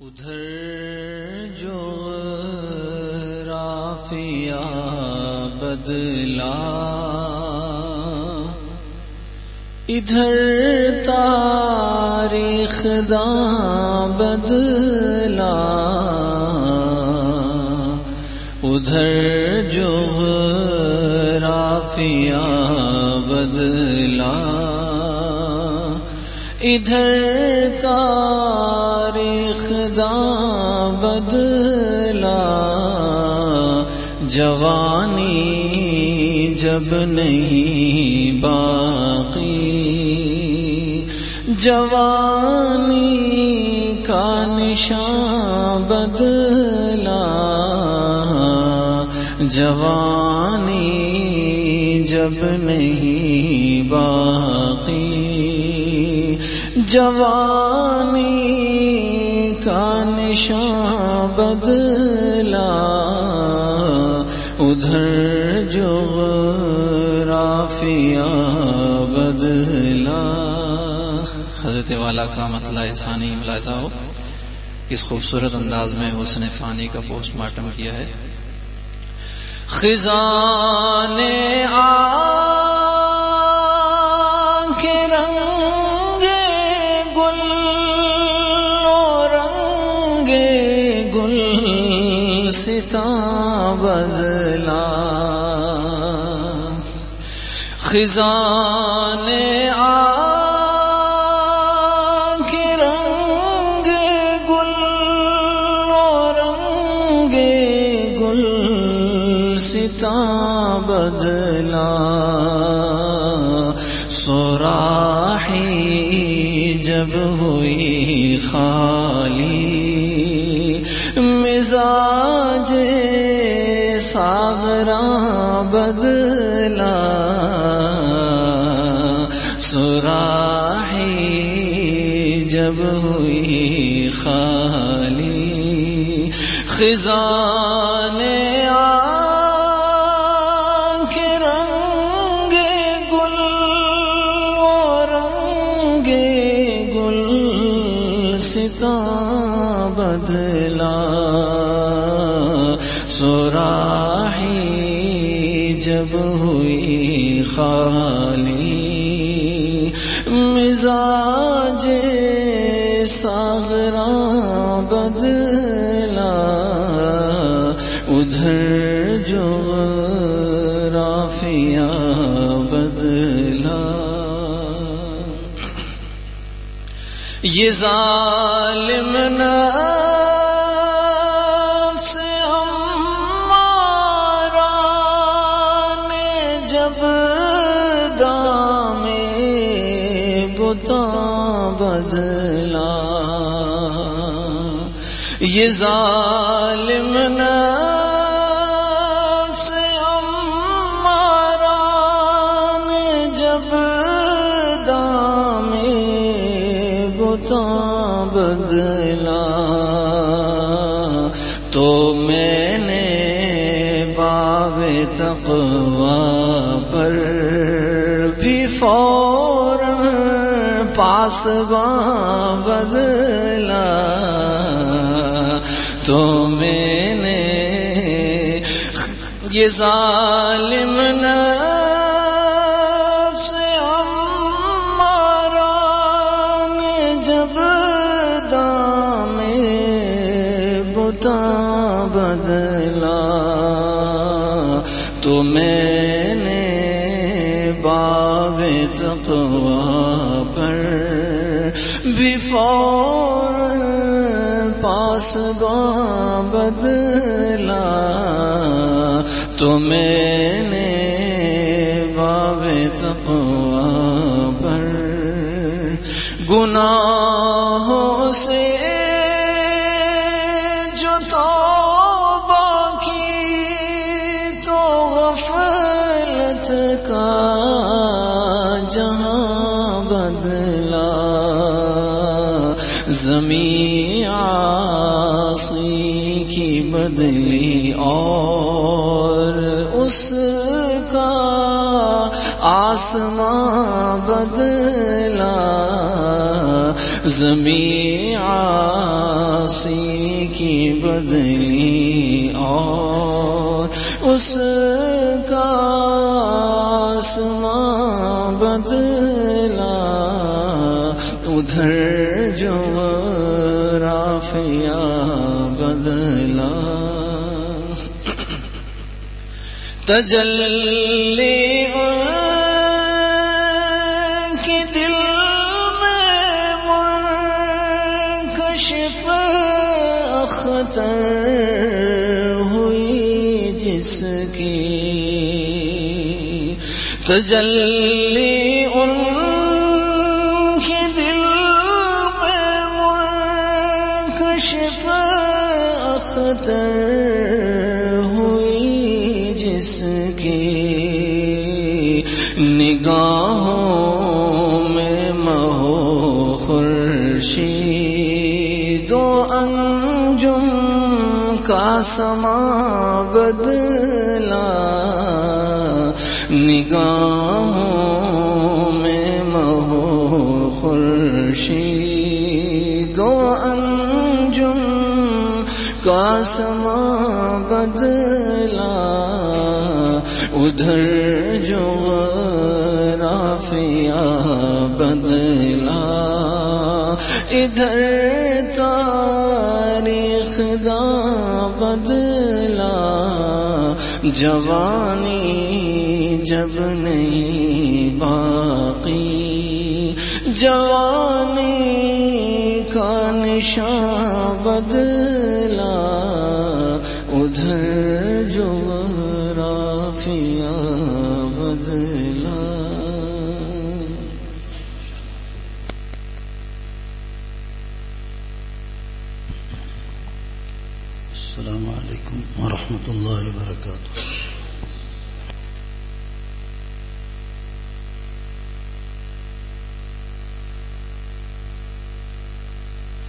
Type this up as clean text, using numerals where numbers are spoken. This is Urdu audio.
ادھر جو رافیہ بدلا، ادھر تاریخ داں بدلا، ادھر جو رافیہ بدلا، ادھر تاریخ داں بدلا، جوانی جب نہیں باقی، جوانی کا نشان بدلا، جوانی جب نہیں باقی، جوانی کا نشان بدلا، ادھر جو رافیہ بدلا۔ حضرت والا کا مطلع ثانی ملاحظہ ہو، کس خوبصورت انداز میں حسن فانی کا پوسٹ مارٹم کیا ہے۔ خزان کے رنگ گل و رنگ گل ستاں بدلا، خزان کے رنگ گل و رنگ گل ستاں بدلا، صراحی جب ہوئی خالی، مزاج ساغراں بدلا، صراحی جب ہوئی خالی، خزان کے رنگ گل و رنگ گل ستاں بدلا، صراحی جب ہوئی خالی، مزاج ساغراں بدلا، ادھر جو رافیہ بدلا۔ یہ ظالم نفس ہمارا نے جب دام بتاں بدلا، یہ ظالم نفس ہمارا نے جب دام بتاں بدلا، تو میں نے باب تقوی پر بھی فوراً پاسباں بدلا، تو میں نے یہ ظالم نفس ہمارا نے جب دام بتاں بدلا، تو میں نے باب تقوی پر بھی فوراً پاسباں بدلا، تو میں نے باب تقوی پر گناہوں سے جو توبہ کی، تو غفلت کا جہاں بدلا، زمین عاصی کی بدلی اور اس کا آسمان بدلا، زمین عاصی کی بدلی اور اس کا آسمان بدلا، ادھر جغرافیہ بدلا، تجلی ان کی دل میں منکشف اختر ہوئی جس کی، تجلی ان کی دل میں منکشف اختر ہوئی جس کی، نگاہوں میں مہو خورشید و انجم کا سما بدلا، نگاہوں میں مہو خورشید و انجم کا سما بدلا، ادھر جغرافیہ بدلا، ادھر تاریخ دا بدلا، جوانی جب نہیں باقی، جوانی کا نشان بدلا، ادھر جغرافیہ بدلا۔ السلام علیکم ورحمۃ اللہ وبرکاتہ۔